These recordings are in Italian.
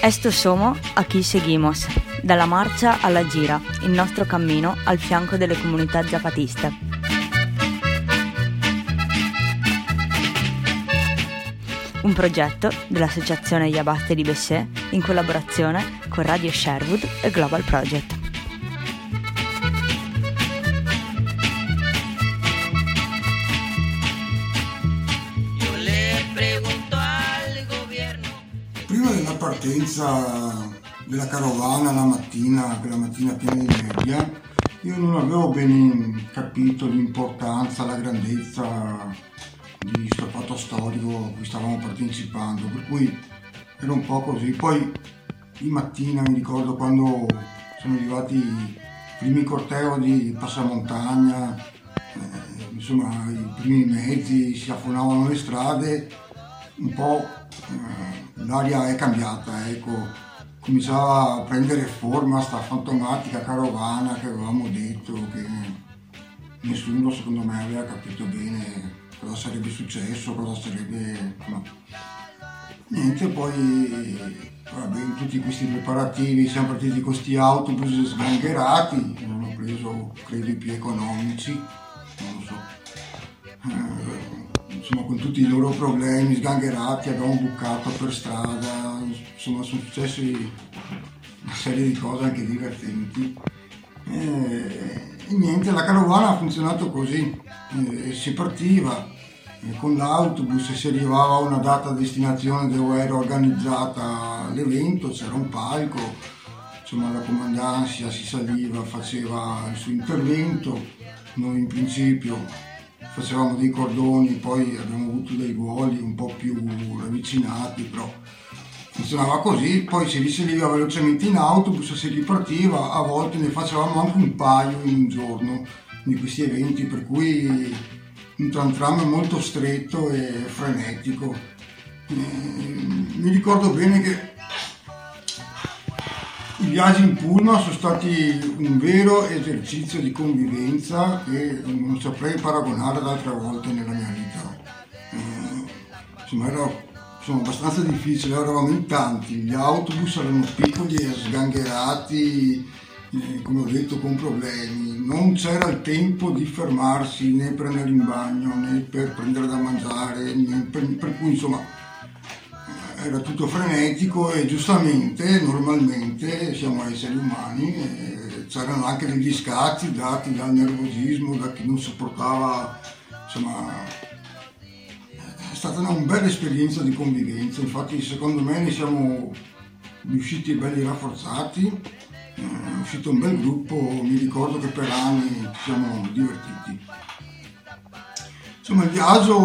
Esto somos, aquí seguimos, dalla marcia alla gira, il nostro cammino al fianco delle comunità zapatiste. Un progetto dell'Associazione Gli Abaste di Bessè in collaborazione con Radio Sherwood e Global Project. Prima della partenza della carovana la mattina piena di nebbia, io non avevo ben capito l'importanza, la grandezza di questo fatto storico a cui stavamo partecipando, per cui era un po' così. Poi di mattina mi ricordo quando sono arrivati i primi cortei di passamontagna, insomma i primi mezzi si affonavano le strade, un po' l'aria è cambiata, ecco, cominciava a prendere forma sta fantomatica carovana che avevamo detto, che nessuno secondo me aveva capito bene cosa sarebbe successo, cosa sarebbe... No. Niente, poi vabbè, in tutti questi preparativi siamo partiti con questi autobus sgangherati, hanno preso credo i più economici, non lo so. Insomma, con tutti i loro problemi sgangherati, abbiamo bucato per strada, insomma sono successe una serie di cose anche divertenti. E niente, la carovana ha funzionato così, si partiva con l'autobus, si arrivava a una data destinazione dove era organizzata l'evento, c'era un palco, insomma la comandanza si saliva, faceva il suo intervento, noi in principio facevamo dei cordoni, poi abbiamo avuto dei voli un po' più ravvicinati, però funzionava così. Poi si risaliva velocemente in autobus, si ripartiva, a volte ne facevamo anche un paio in un giorno di questi eventi, per cui un tram molto stretto e frenetico. Mi ricordo bene che i viaggi in pullman sono stati un vero esercizio di convivenza che non saprei paragonare ad altre volte nella mia vita. Insomma, era abbastanza difficile, eravamo in tanti, gli autobus erano piccoli e sgangherati, come ho detto, con problemi. Non c'era il tempo di fermarsi né per andare in bagno né per prendere da mangiare, per cui insomma era tutto frenetico e giustamente, normalmente siamo esseri umani, c'erano anche degli scatti dati dal nervosismo, da chi non sopportava, insomma è stata una bella esperienza di convivenza. Infatti secondo me ne siamo riusciti belli rafforzati, è uscito un bel gruppo, mi ricordo che per anni ci siamo divertiti. Insomma il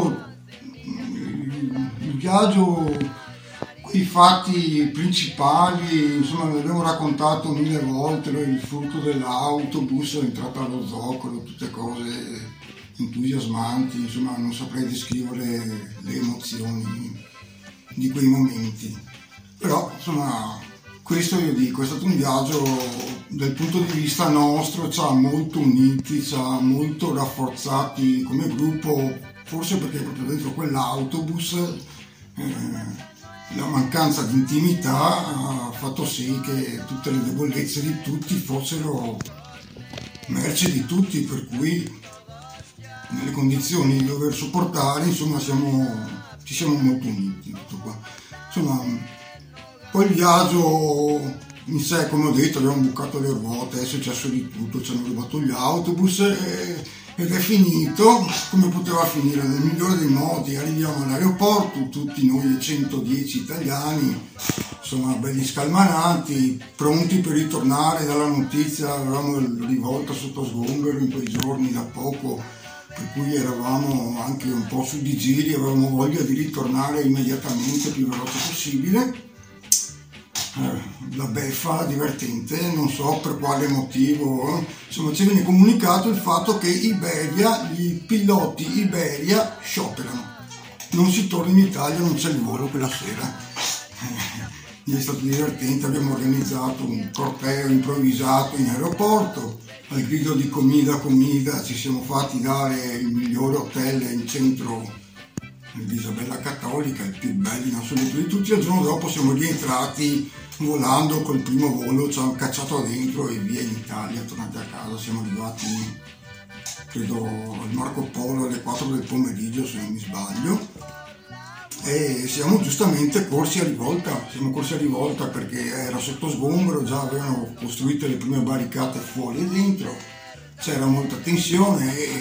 viaggio, i fatti principali, insomma, ne abbiamo raccontato 1000 volte, il frutto dell'autobus, l'entrata allo zoccolo, tutte cose entusiasmanti, insomma, non saprei descrivere le emozioni di quei momenti. Però, insomma, questo io dico, è stato un viaggio dal punto di vista nostro, ci ha molto uniti, ci ha molto rafforzati come gruppo, forse perché proprio dentro quell'autobus la mancanza di intimità ha fatto sì che tutte le debolezze di tutti fossero merce di tutti, per cui nelle condizioni di dover sopportare, insomma, ci siamo molto uniti. Tutto qua. Insomma, poi il viaggio in sé, come ho detto, abbiamo bucato le ruote, è successo di tutto, ci hanno rubato gli autobus ed è finito come poteva finire, nel migliore dei modi. Arriviamo all'aeroporto, tutti noi 110 italiani, insomma belli scalmanati, pronti per ritornare dalla notizia. Avevamo rivolta sotto sgombero in quei giorni da poco, per cui eravamo anche un po' su di giri, avevamo voglia di ritornare immediatamente, il più veloce possibile. La beffa divertente, non so per quale motivo, insomma ci viene comunicato il fatto che Iberia, i piloti Iberia scioperano, non si torna in Italia, non c'è il volo quella sera. È stato divertente, abbiamo organizzato un corteo improvvisato in aeroporto, al grido di comida ci siamo fatti dare il migliore hotel in centro di Isabella Cattolica, il più bello in assoluto di tutti. Il giorno dopo siamo rientrati volando col primo volo ci hanno cacciato dentro e via in Italia, tornati a casa. Siamo arrivati, credo, al Marco Polo alle 4 del pomeriggio, se non mi sbaglio, e siamo giustamente corsi a rivolta perché era sotto sgombero, già avevano costruito le prime barricate fuori e dentro, c'era molta tensione e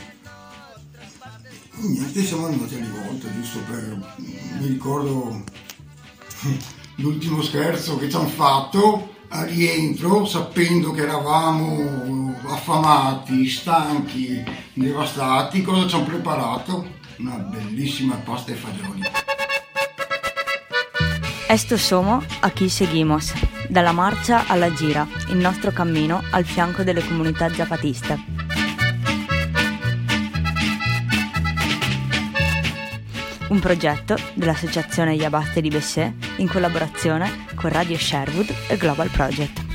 niente, siamo andati a rivolta, giusto per... mi ricordo l'ultimo scherzo che ci hanno fatto a rientro, sapendo che eravamo affamati, stanchi, devastati. Cosa ci hanno preparato? Una bellissima pasta e fagioli. Esto somos, aquí seguimos, dalla marcia alla gira, il nostro cammino al fianco delle comunità zapatiste. Un progetto dell'Associazione Yabaste di Besché in collaborazione con Radio Sherwood e Global Project.